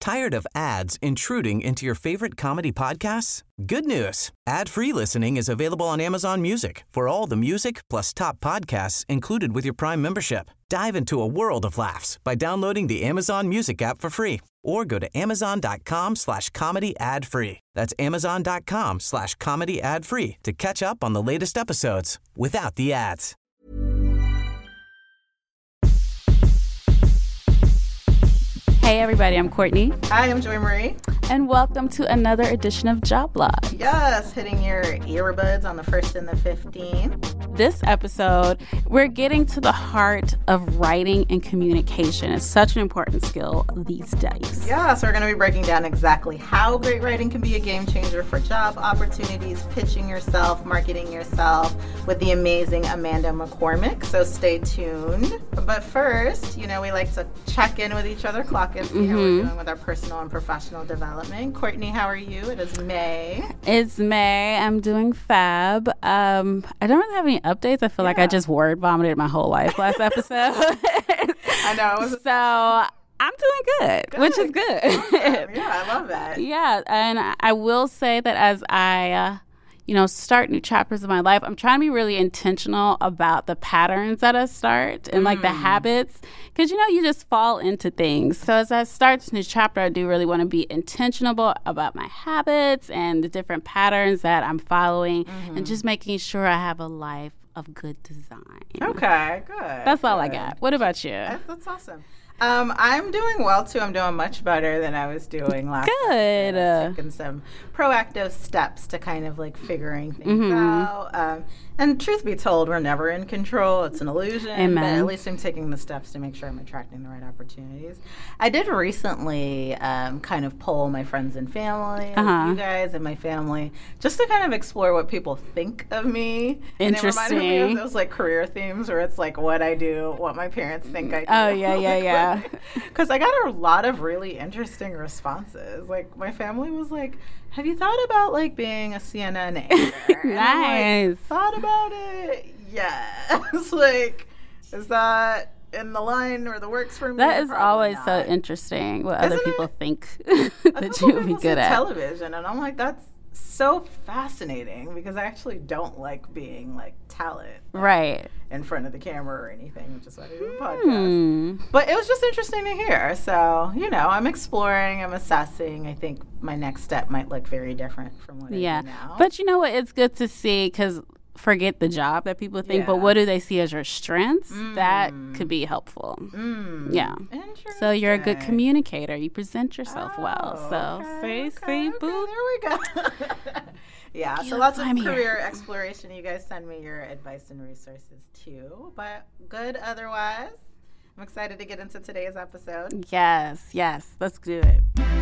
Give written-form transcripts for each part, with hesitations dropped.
Tired of ads intruding into your favorite comedy podcasts? Good news. Ad-free listening is available on Amazon Music for all the music plus top podcasts included with your Prime membership. Dive into a world of laughs by downloading the Amazon Music app for free or go to amazon.com/comedy ad-free. That's amazon.com/comedy ad-free to catch up on the latest episodes without the ads. Hey everybody, I'm Courtney. Hi, I'm Joy Marie. And welcome to another edition of Job Blog. Yes, hitting your earbuds on the 1st and the 15th. This episode, we're getting to the heart of writing and communication. It's such an important skill these days. Yeah, so we're going to be breaking down exactly how great writing can be a game changer for job opportunities, pitching yourself, marketing yourself with the amazing Amanda McCormick. So stay tuned. But first, we like to check in with each other, clock and see how we're doing with our personal and professional development. Courtney, how are you? It is May. It's May. I'm doing fab. I don't really have any updates. I feel like I just word vomited my whole life last episode. I know. So I'm doing good, which is good. Awesome. Yeah, I love that. Yeah, and I will say that as I start new chapters of my life, I'm trying to be really intentional about the patterns that I start and like the habits, because you just fall into things. So as I start this new chapter, I do really want to be intentional about my habits and the different patterns that I'm following, and just making sure I have a life of good design. Okay, good. That's all I got. What about you? That's awesome. I'm doing well, too. I'm doing much better than I was doing last Good. I've taken some proactive steps to kind of like figuring things out. And truth be told, we're never in control. It's an illusion. Amen. But at least I'm taking the steps to make sure I'm attracting the right opportunities. I did recently kind of poll my friends and family, like you guys and my family, just to kind of explore what people think of me. Interesting. And it reminded me of those like career themes where it's like what I do, what my parents think I do. Oh, yeah. Because I got a lot of really interesting responses. Like my family was like, have you thought about like being a CNN anchor? Nice. Thought about it? Yes. Like, is that in the line or the works for me? That is Probably always not. so interesting what other people think A that couple you would be people good said at. television, and I'm like, that's so fascinating because I actually don't like being like talent Right. in front of the camera or anything, which is why I do a podcast. But it was just interesting to hear. So, I'm exploring, I'm assessing. I think my next step might look very different from what I do now. But you know what? It's good to see, because forget the job that people think, but what do they see as your strengths? That could be helpful. Yeah. Interesting. So you're a good communicator. You present yourself well. So see, boo. There we go. Yeah, so lots of career exploration. You guys send me your advice and resources too. But good otherwise. I'm excited to get into today's episode. Yes. Let's do it.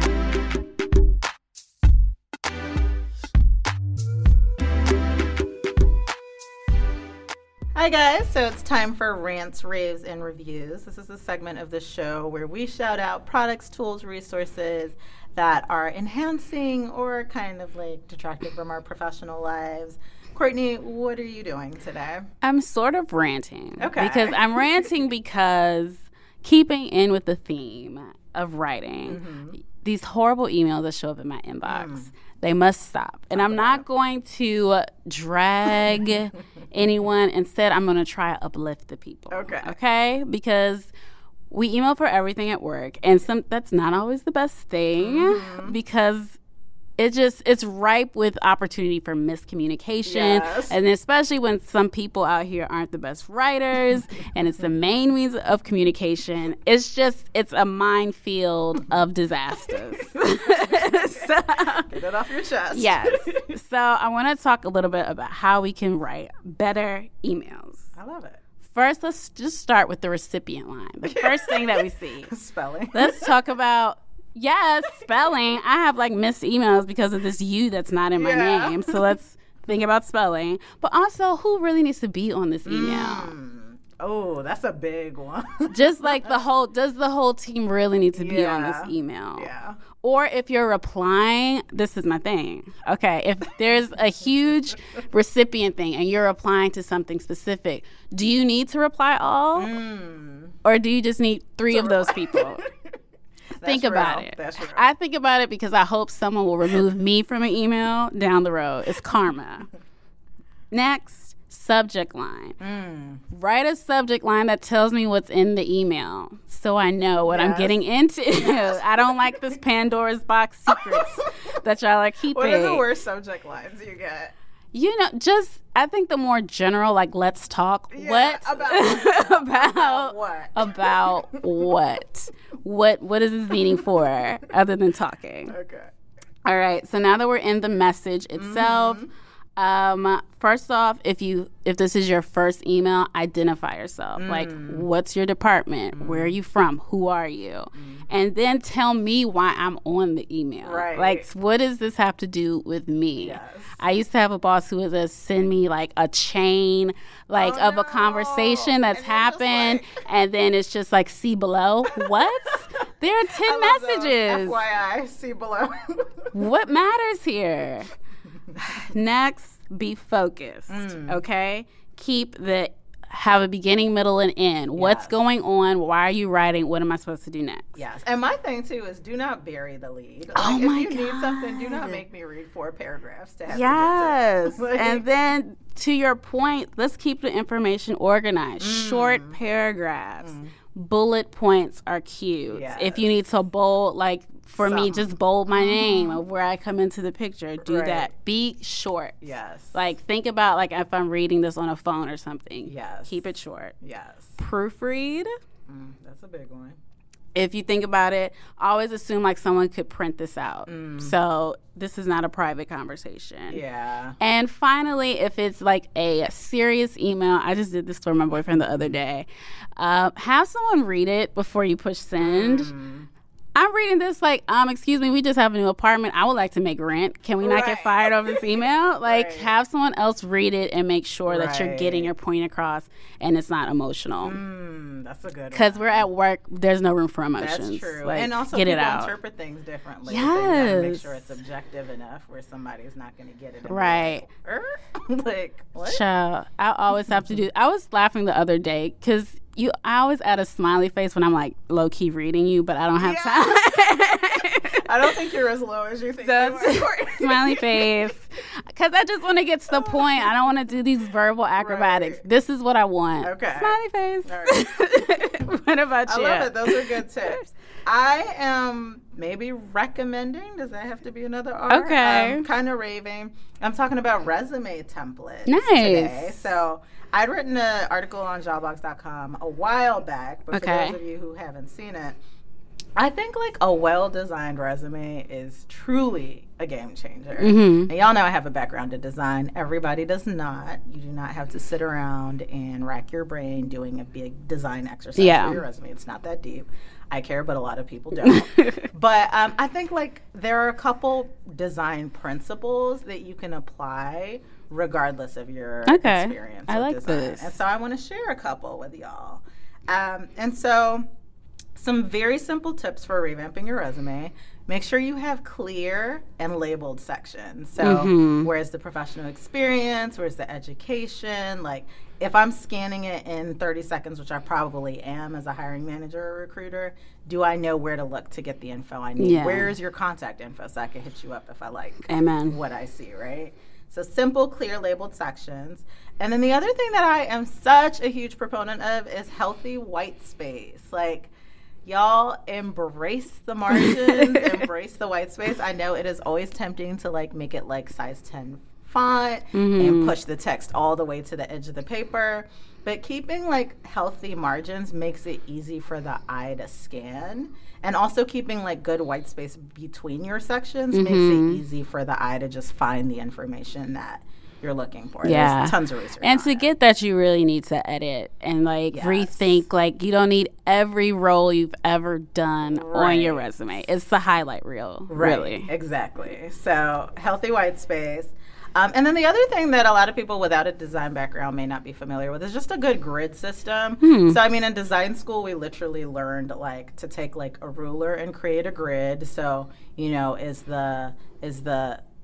Hi guys, so it's time for Rants, Raves, and Reviews. This is a segment of the show where we shout out products, tools, resources that are enhancing or kind of like detracting from our professional lives. Courtney, what are you doing today? I'm sort of ranting. Okay. Because I'm ranting because keeping in with the theme of writing, these horrible emails that show up in my inbox, they must stop. And I'm not going to drag anyone. Instead, I'm going to try to uplift the people. Okay? Because we email for everything at work, and that's not always the best thing because it's ripe with opportunity for miscommunication, and especially when some people out here aren't the best writers, and it's the main means of communication. It's a minefield of disasters. So, get it off your chest. Yes. So I want to talk a little bit about how we can write better emails. I love it. First, let's just start with the recipient line. The first thing that we see. Spelling. Let's talk about, spelling. I have missed emails because of this U that's not in my name. So let's think about spelling. But also, who really needs to be on this email? Oh, that's a big one. Just does the whole team really need to be on this email? Yeah. Or if you're replying, this is my thing. Okay, if there's a huge recipient thing and you're replying to something specific, do you need to reply all? Or do you just need 3 of those people? think about it. I think about it because I hope someone will remove me from an email down the road. It's karma. Next, subject line. Write a subject line that tells me what's in the email so I know what I'm getting into. I don't like this Pandora's box secrets that y'all are keeping. What are the worst subject lines you get? You know, just I think the more general, like, let's talk. Yeah, About what? About what? What is this meeting for other than talking? Okay. All right. So now that we're in the message itself, first off, if this is your first email, identify yourself. Like, what's your department? Where are you from? Who are you? And then tell me why I'm on the email. Right. Like, what does this have to do with me? Yes. I used to have a boss who would just send me like a chain of a conversation that's happened, and then it's just like, see below. What? There are 10 messages. FYI, see below. What matters here? Next, be focused. Okay? Have a beginning, middle, and end. What's going on? Why are you writing? What am I supposed to do next? Yes. And my thing, too, is do not bury the lead. Like, Oh, my God. If you need something, do not make me read 4 paragraphs to have Yes. to get to it. And then, to your point, let's keep the information organized. Short paragraphs. Bullet points are cute. Yes. If you need to bold, like, for me, just bold my name of where I come into the picture. Do that. Be short. Yes. Like, think about, like, if I'm reading this on a phone or something. Yes. Keep it short. Yes. Proofread. That's a big one. If you think about it, always assume, like, someone could print this out. So this is not a private conversation. Yeah. And finally, if it's, like, a serious email, I just did this for my boyfriend the other day. Have someone read it before you push send. I'm reading this like, excuse me, we just have a new apartment. I would like to make rent. Can we not get fired over this email? Like, have someone else read it and make sure that you're getting your point across and it's not emotional. That's a good one. Because we're at work, there's no room for emotions. That's true. Like, and also, get people it out. interpret things differently. Yes. So you gotta make sure it's objective enough where somebody's not going to get it. Right. Like, what? Child, I always have to do. I was laughing the other day because I always add a smiley face when I'm like low key reading you, but I don't have time. I don't think you're as low as you think. You are. Smiley face, because I just want to get to the point. I don't want to do these verbal acrobatics. This is what I want. Okay. Smiley face. All right. What about you? I love it. Those are good tips. I am maybe recommending. Does that have to be another R? Okay. Kind of raving. I'm talking about resume templates today. So I'd written an article on jobbox.com a while back, but for those of you who haven't seen it, I think like a well-designed resume is truly a game changer. And y'all know I have a background in design. Everybody does not. You do not have to sit around and rack your brain doing a big design exercise for your resume. It's not that deep. I care, but a lot of people don't. But I think like there are a couple design principles that you can apply regardless of your experience. I like design. this. And so I want to share a couple with y'all. And so some very simple tips for revamping your resume. Make sure you have clear and labeled sections. So where's the professional experience? Where's the education? Like if I'm scanning it in 30 seconds, which I probably am as a hiring manager or recruiter, do I know where to look to get the info I need? Yeah. Where's your contact info so I can hit you up if I like what I see, right? So simple, clear, labeled sections. And then the other thing that I am such a huge proponent of is healthy white space. Like, y'all embrace the margins, embrace the white space. I know it is always tempting to like make it like size 10 font and push the text all the way to the edge of the paper. But keeping like healthy margins makes it easy for the eye to scan. And also keeping like good white space between your sections makes it easy for the eye to just find the information that you're looking for. Yeah. There's tons of research. And to get that, you really need to edit and like rethink. Like you don't need every role you've ever done on your resume. It's the highlight reel, really. Exactly. So healthy white space. And then the other thing that a lot of people without a design background may not be familiar with is just a good grid system. So, I mean, in design school, we literally learned, like, to take, like, a ruler and create a grid. So, you know, is the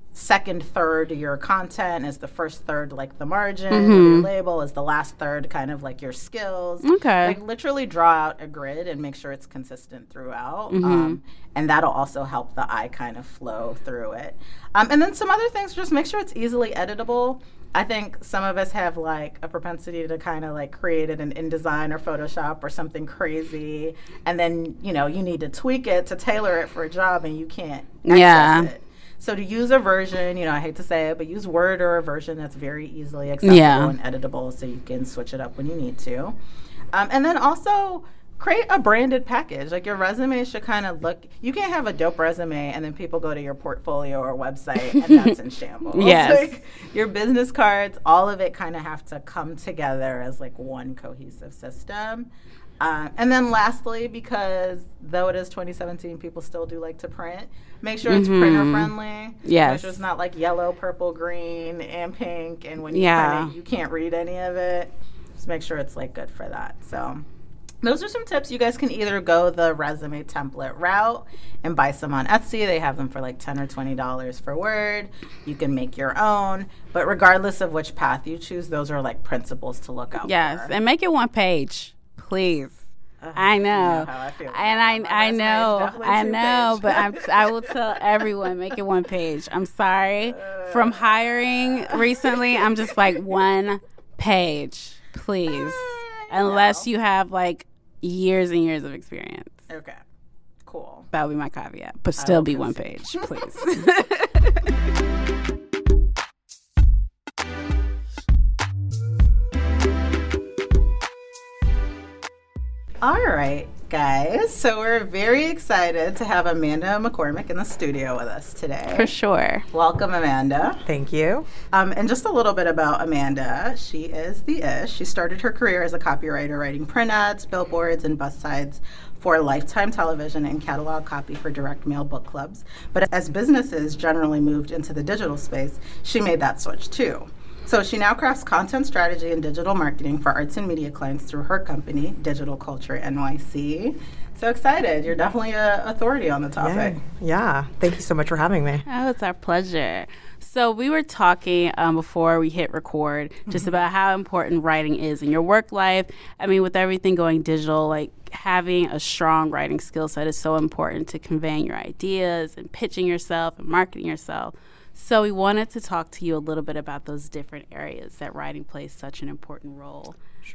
second third your content, is the first third like the margin, your label is the last third kind of like your skills. Okay. Like literally draw out a grid and make sure it's consistent throughout. And that'll also help the eye kind of flow through it. And then some other things, just make sure it's easily editable. I think some of us have like a propensity to kind of like create it in InDesign or Photoshop or something crazy. And then, you know, you need to tweak it to tailor it for a job and you can't access it. So to use a version, you know, I hate to say it, but use Word or a version that's very easily accessible and editable so you can switch it up when you need to. And then also create a branded package. Like your resume should kind of look, you can't have a dope resume and then people go to your portfolio or website and that's in shambles. Like your business cards, all of it kind of have to come together as like one cohesive system. And then lastly, because though it is 2017, people still do like to print, make sure it's printer friendly. Make sure it's not like yellow, purple, green, and pink. And when you print it, you can't read any of it. Just make sure it's like good for that. So those are some tips. You guys can either go the resume template route and buy some on Etsy. They have them for like $10 or $20 for Word. You can make your own. But regardless of which path you choose, those are like principles to look out for. And make it one page. Please. I know. You know how I feel and I know, but I will tell everyone, make it one page. I'm sorry. From hiring recently, I'm just like, one page, please. Unless you have like years and years of experience. Okay. Cool. That would be my caveat. But still be one page, please. All right, guys. So we're very excited to have Amanda McCormick in the studio with us today. For sure. Welcome, Amanda. Thank you. And just a little bit about Amanda. She is the ish. She started her career as a copywriter, writing print ads, billboards, and bus sides for Lifetime Television and catalog copy for direct mail book clubs. But as businesses generally moved into the digital space, she made that switch too. So she now crafts content strategy and digital marketing for arts and media clients through her company, Digital Culture NYC. So excited. You're definitely an authority on the topic. Yeah. Thank you so much for having me. Oh, it's our pleasure. So we were talking before we hit record just about how important writing is in your work life. I mean, with everything going digital, like having a strong writing skill set is so important to conveying your ideas and pitching yourself and marketing yourself. So we wanted to talk to you a little bit about those different areas that writing plays such an important role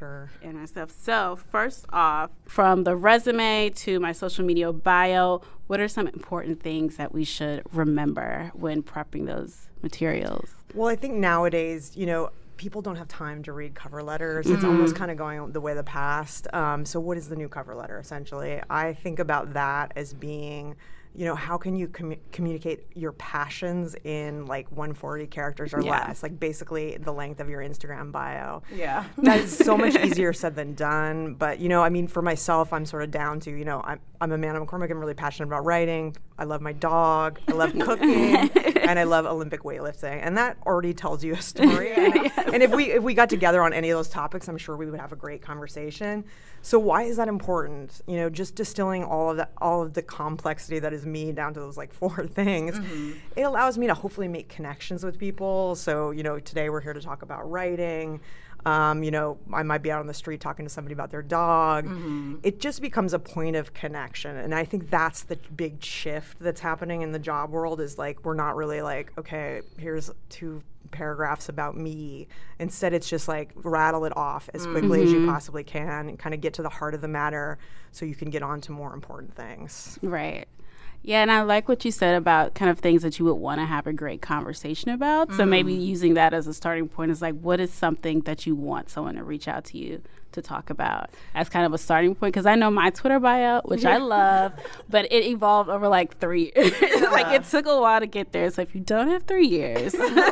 in ourselves. So first off, from the resume to my social media bio, what are some important things that we should remember when prepping those materials? Well, I think nowadays, you know, people don't have time to read cover letters. It's almost kind of going the way of the past. So what is the new cover letter, essentially? I think about that as being, you know, how can you communicate your passions in like 140 characters or less? Like basically the length of your Instagram bio. Yeah. That is so much easier said than done. But, you know, I mean, for myself, I'm sort of down to, you know, I'm Amanda McCormick. I'm really passionate about writing. I love my dog. I love cooking. And I love Olympic weightlifting. And that already tells you a story. And if we got together on any of those topics, I'm sure we would have a great conversation. So why is that important? You know, just distilling all of the complexity that is me down to those like 4 things. It allows me to hopefully make connections with people. So, you know, today we're here to talk about writing. You know, I might be out on the street talking to somebody about their dog. It just becomes a point of connection. And I think that's the big shift that's happening in the job world is like, we're not really like, okay, here's 2 paragraphs about me. Instead, it's just like rattle it off as quickly as you possibly can and kind of get to the heart of the matter so you can get on to more important things. Right. Yeah, and I like what you said about kind of things that you would want to have a great conversation about. So maybe using that as a starting point is like, what is something that you want someone to reach out to you to talk about as kind of a starting point? Because I know my Twitter bio, which I love, but it evolved over like 3 years. Like it took a while to get there. So if you don't have 3 years,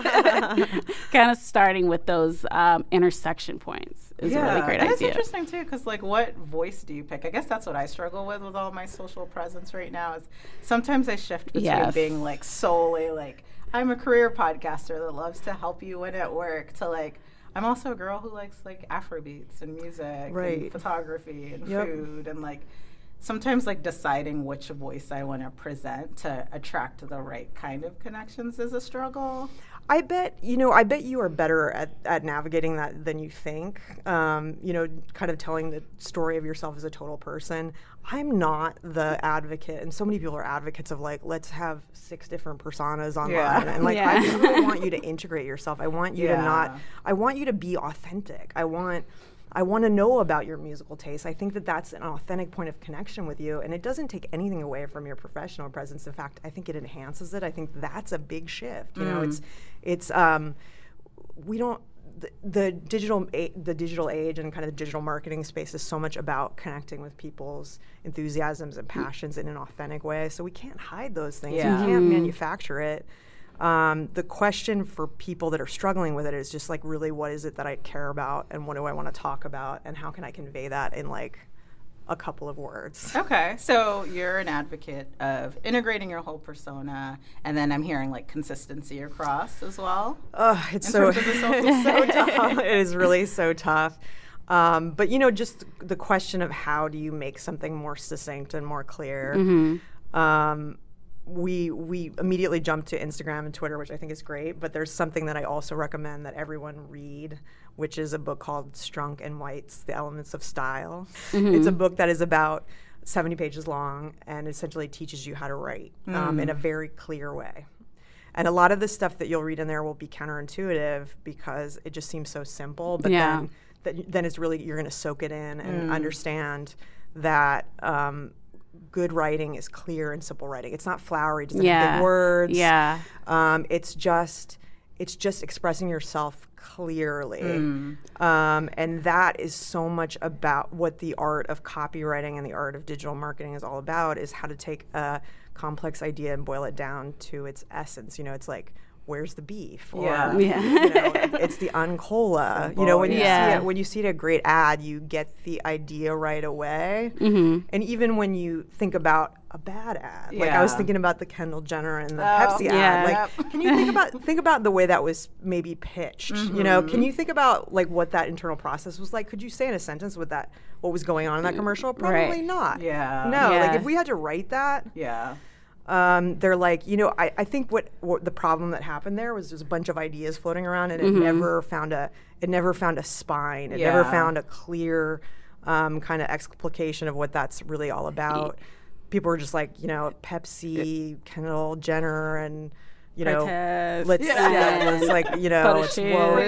kind of starting with those intersection points is a really great idea. It's interesting too, because like, what voice do you pick? I guess that's what I struggle with all my social presence right now. Is sometimes I shift between being like solely like I'm a career podcaster that loves to help you win at work to like I'm also a girl who likes like Afrobeats and music and photography and food and like sometimes like deciding which voice I want to present to attract the right kind of connections is a struggle. I bet you are better at navigating that than you think. Kind of telling the story of yourself as a total person. I'm not the advocate, and so many people are advocates of like, let's have 6 different personas online. And like, I just really want you to integrate yourself. I want you I want you to be authentic. I want to know about your musical taste. I think that that's an authentic point of connection with you, and it doesn't take anything away from your professional presence. In fact, I think it enhances it. I think that's a big shift. You know, we don't. The digital age and kind of the digital marketing space is so much about connecting with people's enthusiasms and passions in an authentic way. So we can't hide those things. Yeah. We can't manufacture it. The question for people that are struggling with it is just like, really, what is it that I care about, and what do I want to talk about, and how can I convey that in like a couple of words? Okay, so you're an advocate of integrating your whole persona, and then I'm hearing like consistency across as well. It's so tough. It is really so tough. But just the question of how do you make something more succinct and more clear. We immediately jump to Instagram and Twitter, which I think is great, but there's something that I also recommend that everyone read, which is a book called Strunk and White's The Elements of Style. It's a book that is about 70 pages long and essentially teaches you how to write in a very clear way. And a lot of the stuff that you'll read in there will be counterintuitive because it just seems so simple, but then it's really, you're going to soak it in and understand that good writing is clear and simple writing. It's not flowery, it doesn't have big words. It's just expressing yourself clearly. And that is so much about what the art of copywriting and the art of digital marketing is all about, is how to take a complex idea and boil it down to its essence. It's like, where's the beef? Or, it's the Uncola. Simple, when you see a great ad, you get the idea right away. And even when you think about a bad ad, like I was thinking about the Kendall Jenner and the Pepsi ad. Like, can you think about the way that was maybe pitched? Can you think about like what that internal process was like? Could you say in a sentence what was going on in that commercial? Probably not. Like if we had to write that. They're like, I think what the problem that happened there was there's a bunch of ideas floating around, and it never found a spine. It never found a clear kind of explication of what that's really all about. People were just like, Pepsi, Kendall Jenner, and let's like, explode.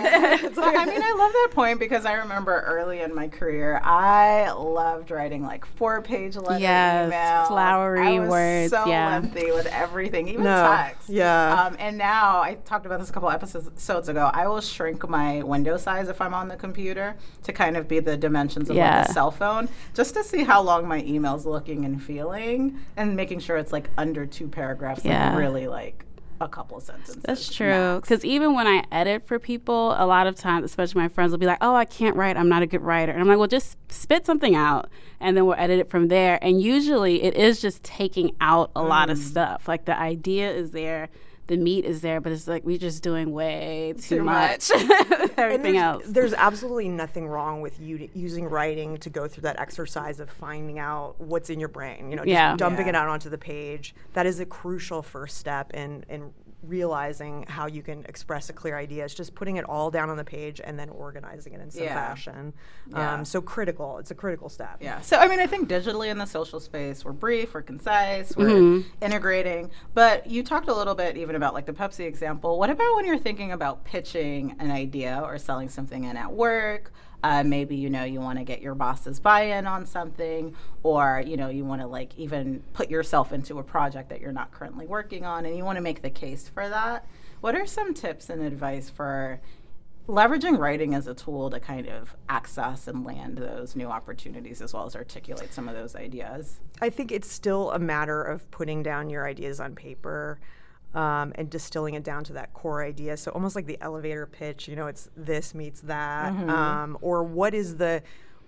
I mean, I love that point because I remember early in my career, I loved writing like 4-page letter emails. Flowery words. So lengthy with everything, even text. And now, I talked about this a couple episodes ago, I will shrink my window size if I'm on the computer to kind of be the dimensions of like a cell phone, just to see how long my email's looking and feeling, and making sure it's like under 2 paragraphs, like really like a couple of sentences. That's true. Because even when I edit for people, a lot of times, especially my friends will be like, oh, I can't write. I'm not a good writer. And I'm like, well, just spit something out and then we'll edit it from there. And usually it is just taking out a lot of stuff. Like the idea is there, the meat is there, but it's like we're just doing way too much. Everything else. There's absolutely nothing wrong with you using writing to go through that exercise of finding out what's in your brain. Just dumping it out onto the page. That is a crucial first step in realizing how you can express a clear idea. It's just putting it all down on the page and then organizing it in some fashion. So critical. It's a critical step. So, I mean, I think digitally in the social space, we're brief, we're concise, we're integrating. But you talked a little bit even about like the Pepsi example. What about when you're thinking about pitching an idea or selling something in at work? Maybe, you want to get your boss's buy-in on something, or, you want to like even put yourself into a project that you're not currently working on and you want to make the case for that. What are some tips and advice for leveraging writing as a tool to kind of access and land those new opportunities as well as articulate some of those ideas? I think it's still a matter of putting down your ideas on paper. And distilling it down to that core idea. So almost like the elevator pitch, it's this meets that. Or what is the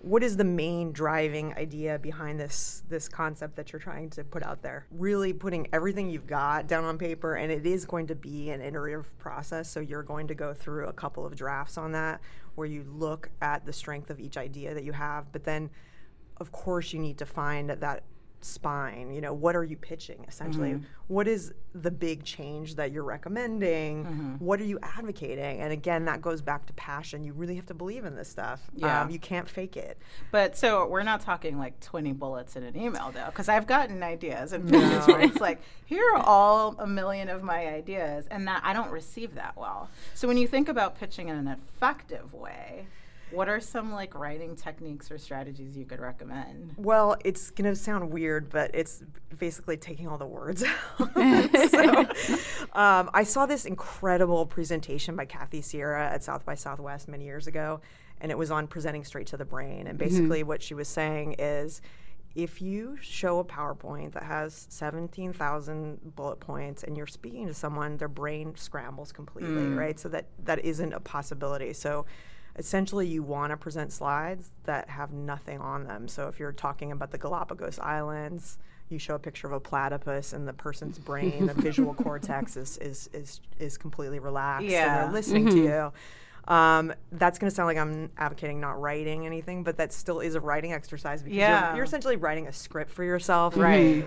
main driving idea behind this concept that you're trying to put out there? Really putting everything you've got down on paper, and it is going to be an iterative process. So you're going to go through a couple of drafts on that where you look at the strength of each idea that you have, but then of course you need to find that spine. What are you pitching essentially? What is the big change that you're recommending? What are you advocating? And again, that goes back to passion. You really have to believe in this stuff. You can't fake it. But so we're not talking like 20 bullets in an email though, because I've gotten ideas and pitches where it's like, here are all a million of my ideas, and that I don't receive that well. So when you think about pitching in an effective way, what are some like writing techniques or strategies you could recommend? Well, it's going to sound weird, but it's basically taking all the words out. I saw this incredible presentation by Kathy Sierra at South by Southwest many years ago, and it was on presenting straight to the brain. And basically what she was saying is, if you show a PowerPoint that has 17,000 bullet points and you're speaking to someone, their brain scrambles completely, right? So that isn't a possibility. So essentially, you want to present slides that have nothing on them. So if you're talking about the Galapagos Islands, you show a picture of a platypus and the person's brain, the visual cortex is completely relaxed and they're listening to you. That's going to sound like I'm advocating not writing anything, but that still is a writing exercise because you're essentially writing a script for yourself. Right.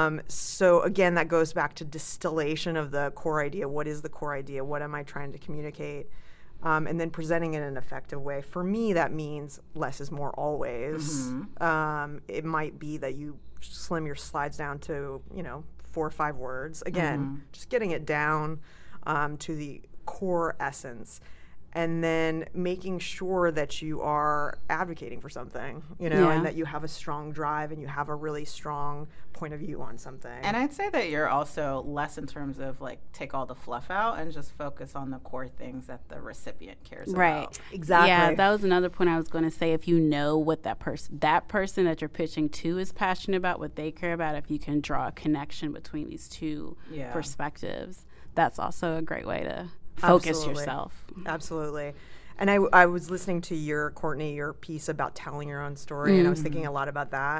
So again, that goes back to distillation of the core idea. What is the core idea? What am I trying to communicate? And then presenting it in an effective way. For me, that means less is more always. It might be that you slim your slides down to, 4 or 5 words. Again, just getting it down to the core essence. And then making sure that you are advocating for something, and that you have a strong drive and you have a really strong point of view on something. And I'd say that you're also less in terms of like take all the fluff out and just focus on the core things that the recipient cares about. Exactly. Yeah, that was another point I was going to say. If you know what that person that you're pitching to is passionate about, what they care about, if you can draw a connection between these two perspectives, that's also a great way to focus yourself. Absolutely. And I was listening to your piece about telling your own story, and I was thinking a lot about that.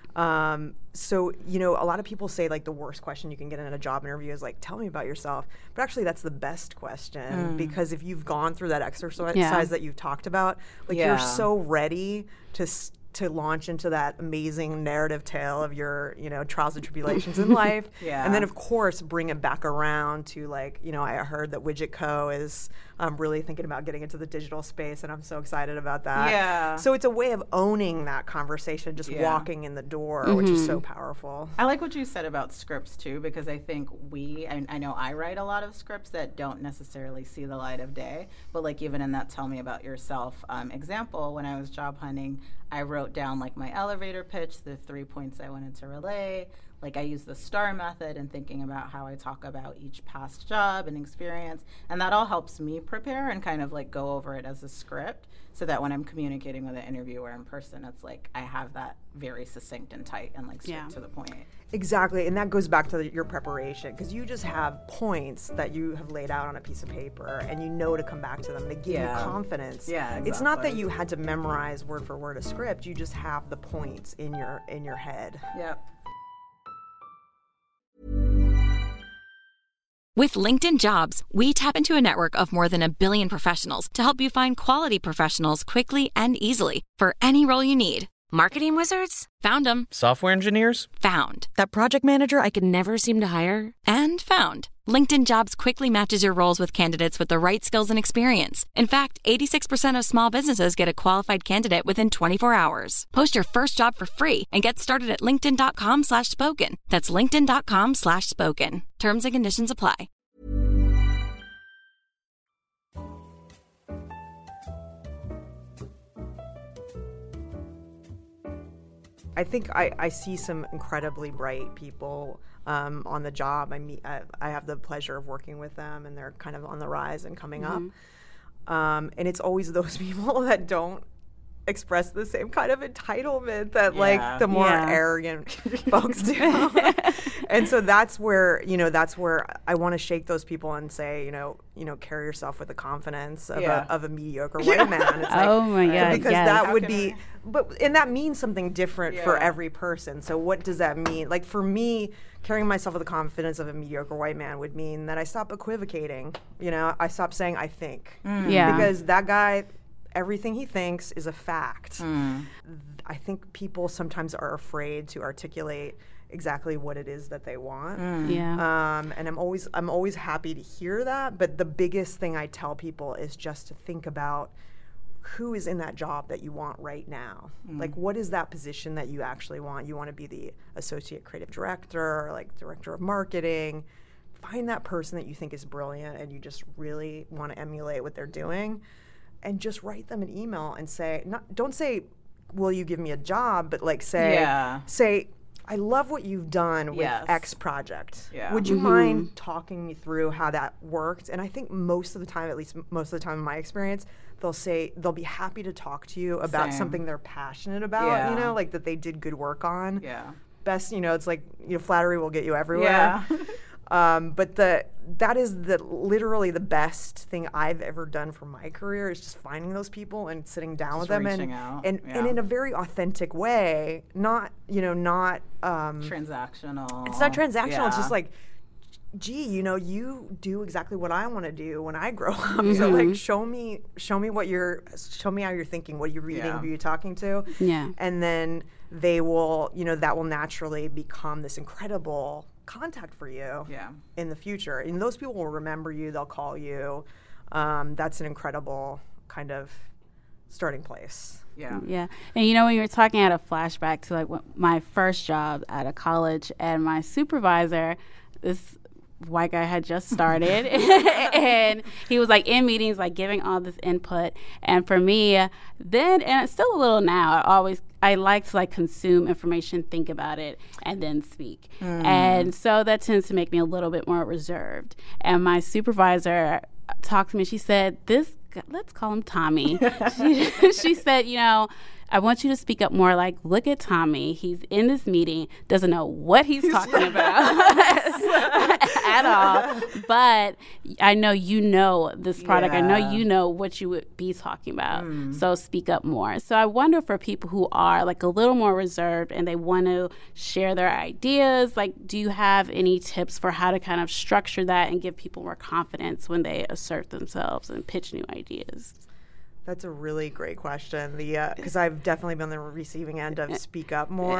So, a lot of people say like the worst question you can get in a job interview is like, tell me about yourself. But actually that's the best question because if you've gone through that exercise that you've talked about, like you're so ready to launch into that amazing narrative tale of your, trials and tribulations in life. And then, of course, bring it back around to, like, I heard that Widget Co. is really thinking about getting into the digital space, and I'm so excited about that. So it's a way of owning that conversation, just walking in the door, which is so powerful. I like what you said about scripts, too, because I think I know I write a lot of scripts that don't necessarily see the light of day, but, like, even in that Tell Me About Yourself example, when I was job hunting, I wrote down like my elevator pitch, the 3 points I wanted to relay. Like I used the STAR method in thinking about how I talk about each past job and experience. And that all helps me prepare and kind of like go over it as a script so that when I'm communicating with an interviewer in person, it's like I have that very succinct and tight and like straight to the point. Exactly. And that goes back to your preparation because you just have points that you have laid out on a piece of paper and you know to come back to them. They give you confidence. Exactly. It's not that you had to memorize word for word a script. You just have the points in your head. With LinkedIn Jobs, we tap into a network of more than 1 billion professionals to help you find quality professionals quickly and easily for any role you need. Marketing wizards? Found them. Software engineers? Found. That project manager I could never seem to hire? And found. LinkedIn Jobs quickly matches your roles with candidates with the right skills and experience. In fact, 86% of small businesses get a qualified candidate within 24 hours. Post your first job for free and get started at linkedin.com/spoken. That's linkedin.com/spoken. Terms and conditions apply. I think I see some incredibly bright people on the job. I have the pleasure of working with them, and they're kind of on the rise and coming up. And it's always those people that don't express the same kind of entitlement that like the more arrogant folks do. And so that's where I want to shake those people and say, carry yourself with the confidence of a mediocre white man. It's like, oh my God, because that would be, and that means something different for every person. So what does that mean? Like for me, carrying myself with the confidence of a mediocre white man would mean that I stop equivocating. I stop saying I think. Because that guy everything he thinks is a fact. I think people sometimes are afraid to articulate exactly what it is that they want. And I'm always happy to hear that, but the biggest thing I tell people is just to think about who is in that job that you want right now. Like, what is that position that you actually want? You want to be the associate creative director or like director of marketing. Find that person that you think is brilliant and you just really want to emulate what they're doing, and just write them an email and say, don't say, will you give me a job, but like say, I love what you've done with X project. Would you mind talking me through how that worked? And I think most of the time, at least most of the time in my experience, they'll be happy to talk to you about something they're passionate about, you know, like that they did good work on. Best, you know, it's like, you know, flattery will get you everywhere. But that is literally the best thing I've ever done for my career, is just finding those people and sitting down with them and in a very authentic way, not transactional. It's not transactional. It's just like, gee, you know, you do exactly what I want to do when I grow up. So like, show me how you're thinking, what you're reading, who you're talking to. And then they will, you know, that will naturally become this incredible contact for you in the future. And those people will remember you, they'll call you. That's an incredible kind of starting place. And you know, when you were talking, I had a flashback to like my first job out of college, and my supervisor, this white guy, had just started and he was like in meetings, like giving all this input. And for me then, and it's still a little now, I like to like consume information, think about it, and then speak. And so that tends to make me a little bit more reserved. And my supervisor talked to me. She said, let's call him Tommy. She said, you know, I want you to speak up more. Like, look at Tommy. He's in this meeting, doesn't know what he's talking about at all. But I know you know this product. I know you know what you would be talking about. So speak up more. So I wonder, for people who are like a little more reserved and they want to share their ideas, like, do you have any tips for how to kind of structure that and give people more confidence when they assert themselves and pitch new ideas? That's a really great question. Because I've definitely been on the receiving end of speak up more.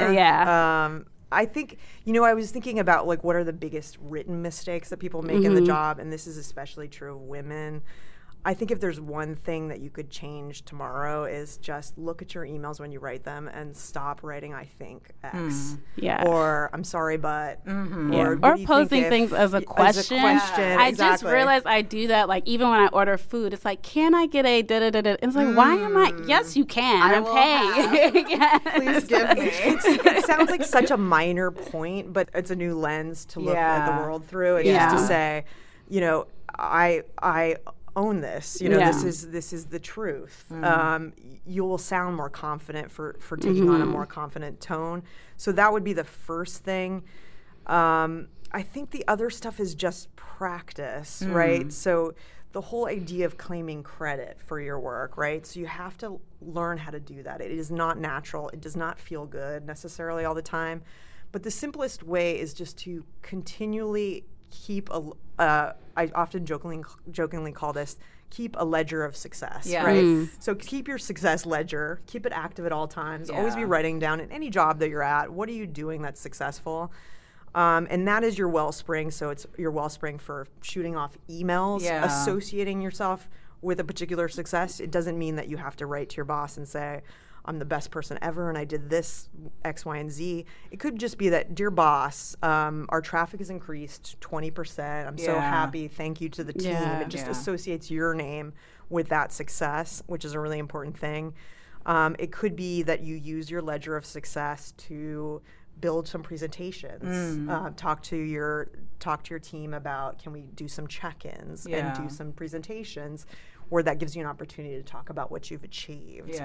I think, you know, I was thinking about like, what are the biggest written mistakes that people make in the job, and this is especially true of women. I think if there's one thing that you could change tomorrow, is just look at your emails when you write them and stop writing "I think X," or "I'm sorry, but," or posting things as a question. I just realized I do that. Like, even when I order food, it's like, "Can I get a da da da da?" It's like, why am I? Yes, you can. I'm paying. Please give me. It sounds like such a minor point, but it's a new lens to look at the world through. It's just to say, you know, I own this, you know, this is the truth. You'll sound more confident for taking on a more confident tone. So that would be the first thing. I think the other stuff is just practice, right? So the whole idea of claiming credit for your work, right? So you have to learn how to do that. It is not natural. It does not feel good necessarily all the time. But the simplest way is just to continually keep I often jokingly call this, keep a ledger of success, right? So keep your success ledger, keep it active at all times. Always be writing down in any job that you're at, what are you doing that's successful? And that is your wellspring. So it's your wellspring for shooting off emails, associating yourself with a particular success. It doesn't mean that you have to write to your boss and say, I'm the best person ever and I did this, X, Y, and Z. It could just be that, dear boss, our traffic has increased 20%. I'm so happy. Thank you to the team. It just associates your name with that success, which is a really important thing. It could be that you use your ledger of success to build some presentations. Talk to your team about, can we do some check-ins and do some presentations, where that gives you an opportunity to talk about what you've achieved.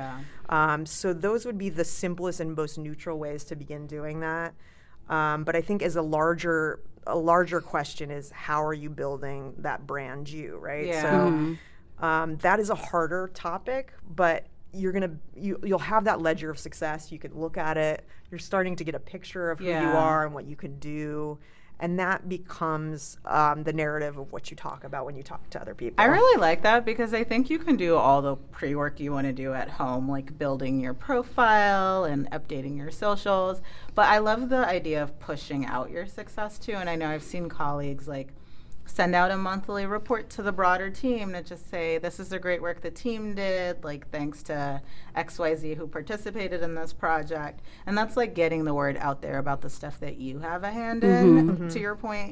So those would be the simplest and most neutral ways to begin doing that. But I think as a larger question is, how are you building that brand you, right? So that is a harder topic, but you'll have that ledger of success. You can look at it. You're starting to get a picture of who you are and what you can do. And that becomes the narrative of what you talk about when you talk to other people. I really like that because I think you can do all the pre-work you want to do at home, like building your profile and updating your socials. But I love the idea of pushing out your success too. And I know I've seen colleagues like send out a monthly report to the broader team to just say, this is the great work the team did, like thanks to XYZ who participated in this project. And that's like getting the word out there about the stuff that you have a hand in, to your point.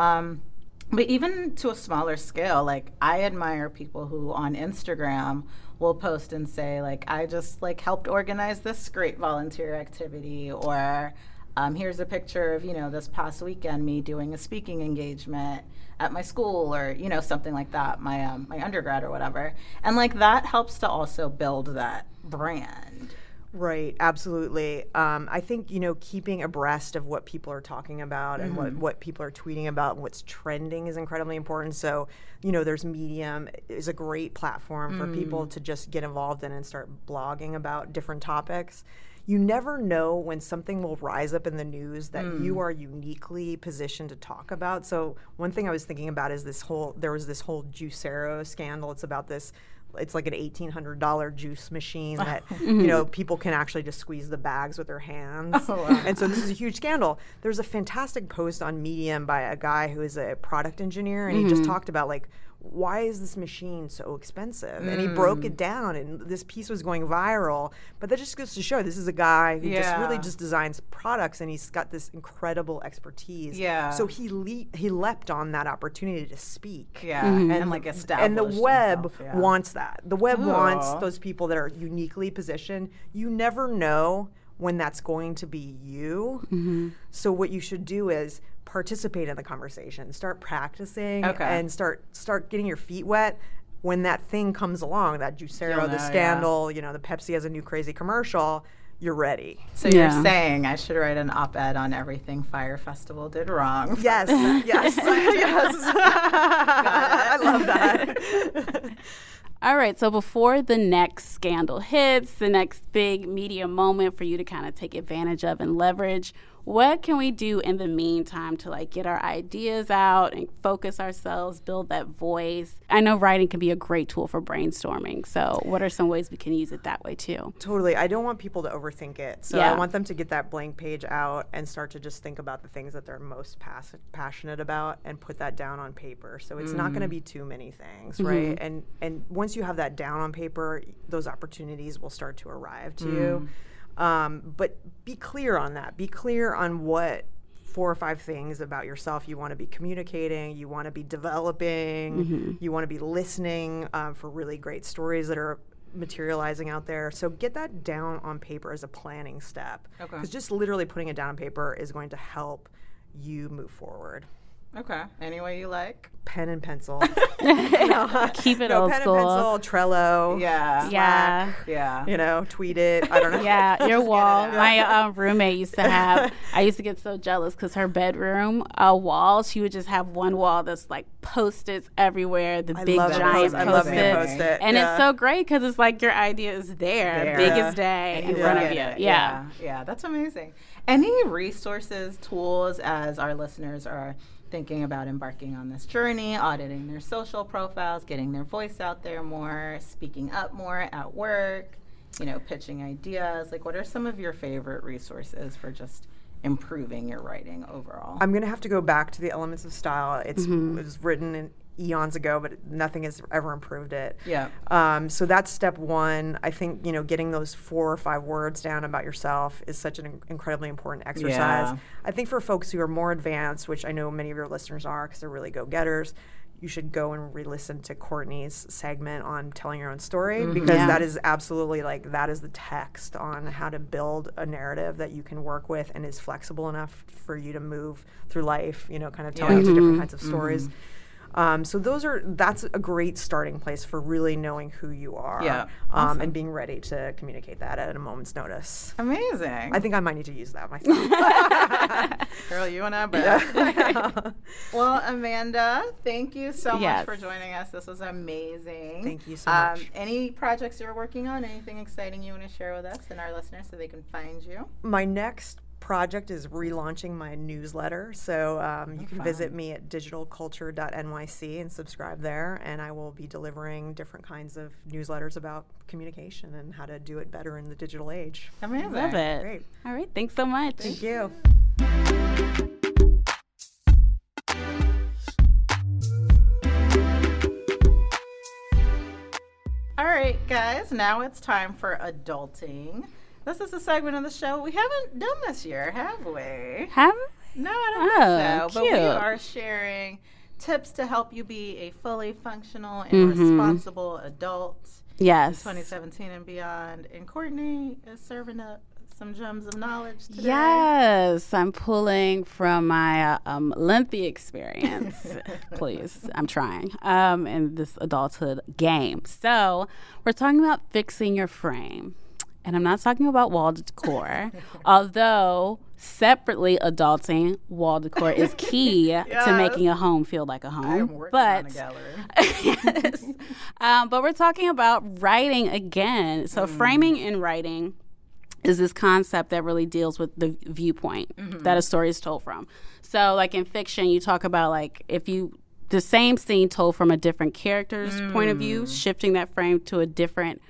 But even to a smaller scale, like I admire people who on Instagram will post and say like, I just like helped organize this great volunteer activity, or here's a picture of, this past weekend, me doing a speaking engagement at my school, or, something like that, my undergrad or whatever. And like that helps to also build that brand. Right, absolutely. I think, keeping abreast of what people are talking about and what people are tweeting about and what's trending is incredibly important. So, there's Medium is a great platform for people to just get involved in and start blogging about different topics. You never know when something will rise up in the news that you are uniquely positioned to talk about. So one thing I was thinking about is there was this whole Juicero scandal. It's about this, it's like an $1,800 juice machine that, people can actually just squeeze the bags with their hands. Oh, wow. And so this is a huge scandal. There's a fantastic post on Medium by a guy who is a product engineer, and he just talked about like, why is this machine so expensive? And he broke it down, and this piece was going viral. But that just goes to show this is a guy who just really just designs products, and he's got this incredible expertise. Yeah. So he leapt on that opportunity to speak. Yeah. And like establish. And the web wants that. The web wants those people that are uniquely positioned. You never know when that's going to be you. So what you should do is participate in the conversation, start practicing, and start getting your feet wet. When that thing comes along, that Juicero, the scandal, the Pepsi has a new crazy commercial, you're ready. So you're saying I should write an op-ed on everything Fyre Festival did wrong. Yes, yes, yes. I love that. All right, so before the next scandal hits, the next big media moment for you to kind of take advantage of and leverage, what can we do in the meantime to like get our ideas out and focus ourselves, build that voice? I know writing can be a great tool for brainstorming. So what are some ways we can use it that way too? Totally. I don't want people to overthink it. So I want them to get that blank page out and start to just think about the things that they're most passionate about and put that down on paper. So it's not going to be too many things, right? And once you have that down on paper, those opportunities will start to arrive to you. But be clear on that. Be clear on what 4 or 5 things about yourself you want to be communicating, you want to be developing, you want to be listening for really great stories that are materializing out there. So get that down on paper as a planning step. Because just literally putting it down on paper is going to help you move forward. Okay. Any way you like? pen and pencil. Keep it old pen school. and pencil, Trello, Slack, tweet it. I don't know. Yeah, your wall. My roommate used to have, I used to get so jealous because her bedroom wall, she would just have one wall that's like Post-its everywhere, the big giant Post-its. And it's so great because it's like your idea is there. Biggest day in front of you. Yeah, that's amazing. Any resources, tools, as our listeners are thinking about embarking on this journey, auditing their social profiles, getting their voice out there more, speaking up more at work, pitching ideas? Like, what are some of your favorite resources for just improving your writing overall? I'm going to have to go back to the Elements of Style. It was written in eons ago, but nothing has ever improved it. So that's step one. I think, getting those 4 or 5 words down about yourself is such an incredibly important exercise. I think for folks who are more advanced, which I know many of your listeners are because they're really go-getters, you should go and re-listen to Courtney's segment on telling your own story, because that is absolutely that is the text on how to build a narrative that you can work with and is flexible enough for you to move through life, kind of telling different kinds of stories. So that's a great starting place for really knowing who you are, awesome. And being ready to communicate that at a moment's notice. Amazing. I think I might need to use that myself. Girl, you and I both. Well, Amanda, thank you so much for joining us. This was amazing. Thank you so much. Any projects you're working on? Anything exciting you want to share with us and our listeners so they can find you? My next project is relaunching my newsletter. So you can visit me at digitalculture.nyc and subscribe there. And I will be delivering different kinds of newsletters about communication and how to do it better in the digital age. Amazing. Love it. Great. All right. Thanks so much. Thank you. All right, guys, now it's time for adulting. This is a segment of the show we haven't done this year, have we? Have No, I don't think so. But we cute. are sharing tips to help you be a fully functional and responsible adult in Yes. 2017 and beyond. And Courtney is serving up some gems of knowledge today. Yes, I'm pulling from my lengthy experience. Please, I'm trying in this adulthood game. So we're talking about fixing your frame. And I'm not talking about wall decor, although separately adulting wall decor is key to making a home feel like a home. I'm working on a gallery. Yes. But we're talking about writing again. So framing in writing is this concept that really deals with the viewpoint that a story is told from. So like in fiction, you talk about like if you the same scene told from a different character's point of view, shifting that frame to a different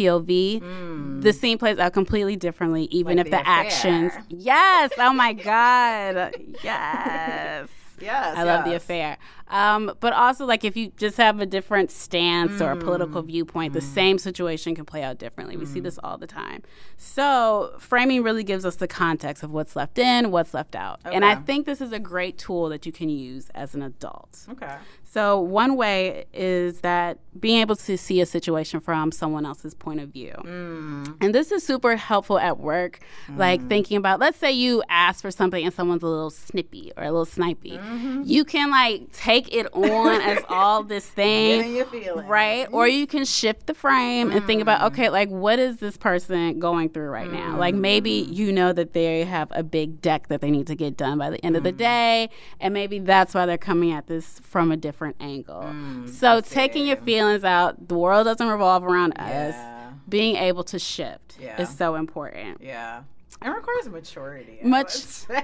POV, the scene plays out completely differently, even Like if The the actions. Affair. Yes. Oh my God. Yes. Yes, I love The yes. Affair. But also, like, if you just have a different stance or a political viewpoint, the same situation can play out differently. We see this all the time. So framing really gives us the context of what's left in, what's left out. And I think this is a great tool that you can use as an adult. Okay. So one way is that being able to see a situation from someone else's point of view. And this is super helpful at work, like thinking about, let's say you ask for something and someone's a little snippy or a little snipey. You can like take it on as all this thing. Getting your feeling. Right? Or you can shift the frame and think about, okay, like what is this person going through right now? Like maybe you know that they have a big deck that they need to get done by the end of the day, and maybe that's why they're coming at this from a different angle. So taking your feelings out, the world doesn't revolve around us. Being able to shift is so important. Yeah. It requires maturity. I Much would say.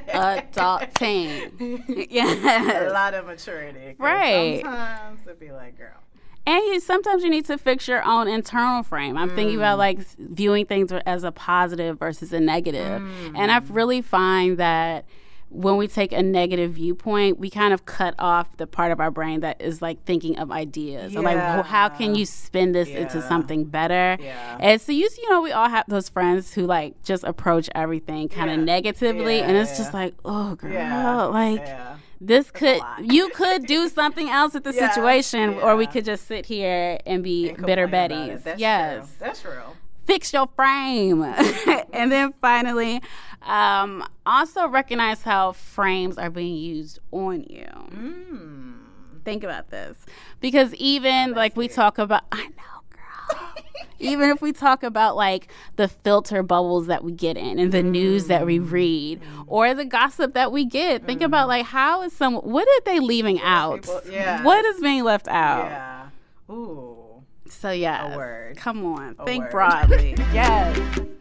adulting. Yes. A lot of maturity. 'Cause Right. Sometimes it'd be like, girl. And sometimes you need to fix your own internal frame. I'm thinking about like viewing things as a positive versus a negative. And I really find that when we take a negative viewpoint, we kind of cut off the part of our brain that is like thinking of ideas. Or like, well, how can you spin this into something better? And so we all have those friends who like just approach everything kind of negatively. And it's just like, oh, girl, like this you could do something else with the situation, or we could just sit here and be bitter Bettys. That's true. That's real. Fix your frame. And then finally, also recognize how frames are being used on you. Think about this. Because even like we talk about, I know, girl. Even if we talk about like the filter bubbles that we get in and the news that we read or the gossip that we get, think about like what are they leaving out? What is being left out? Yeah. Ooh. So yeah, A word. Come on, A think word. broadly. Yes.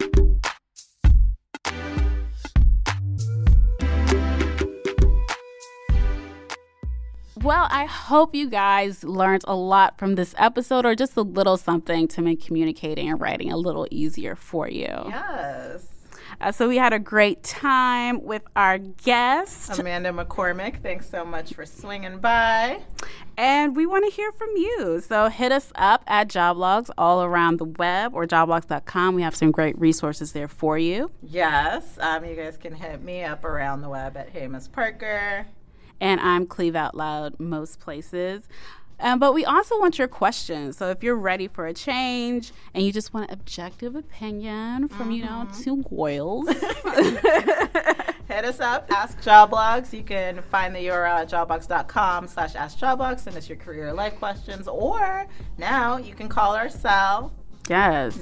Well, I hope you guys learned a lot from this episode, or just a little something to make communicating and writing a little easier for you. Yes. So we had a great time with our guest. Amanda McCormick, thanks so much for swinging by. And we want to hear from you. So hit us up at Joblogs all around the web, or joblogs.com. We have some great resources there for you. Yes. You guys can hit me up around the web at Hey Miss Parker. And I'm Cleve Out Loud most places. But we also want your questions. So if you're ready for a change and you just want an objective opinion from, two girls. Hit us up, Ask Joblogs. You can find the URL at joblogs.com/askjoblogs. Send us your career or life questions. Or now you can call our cell. Yes.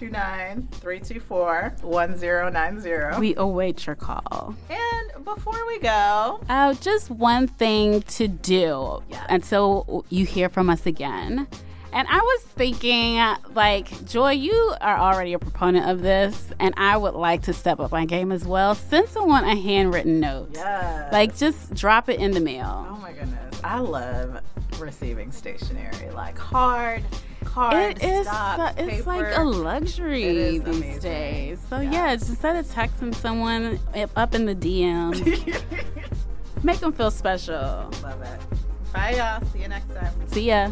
929-324-1090. We await your call. And before we go, Just one thing to do until you hear from us again. And I was thinking, like, Joy, you are already a proponent of this, and I would like to step up my game as well. Send someone a handwritten note. Yes. Like, just drop it in the mail. Oh my goodness. I love receiving stationery, like hard cards, It's paper. like a luxury these amazing. days. So Yeah. yeah, just instead of texting someone up in the DMs, make them feel special. Love it. Bye, y'all. See you next time. See ya.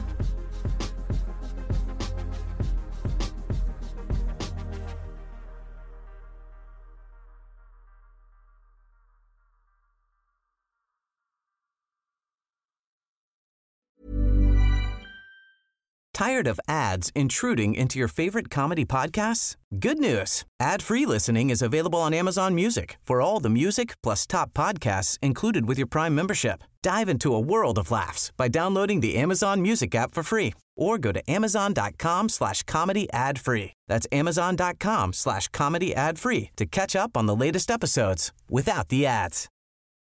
Tired of ads intruding into your favorite comedy podcasts? Good news. Ad-free listening is available on Amazon Music for all the music plus top podcasts included with your Prime membership. Dive into a world of laughs by downloading the Amazon Music app for free or go to amazon.com/comedy ad-free. That's amazon.com/comedy ad-free to catch up on the latest episodes without the ads.